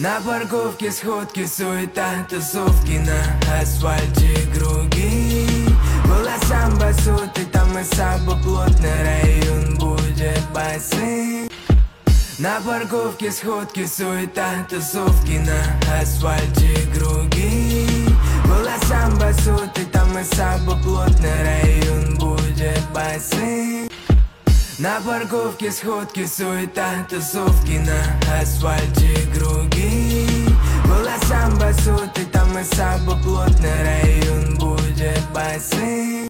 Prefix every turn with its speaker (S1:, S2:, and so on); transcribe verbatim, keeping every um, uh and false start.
S1: На парковке сходки, суета, тусовки, на асфальте круги. Была самбо, суд, и там и сабо, плотный район будет басы. На парковке сходки, суета, тусовки, на асфальте круги. Была самбо, суд, и там и сабо, плотный район будет басы. На парковке сходки, суета, тусовки, на асфальте круги. Была самбо, суд, и там и сабо, плотный район будет басы.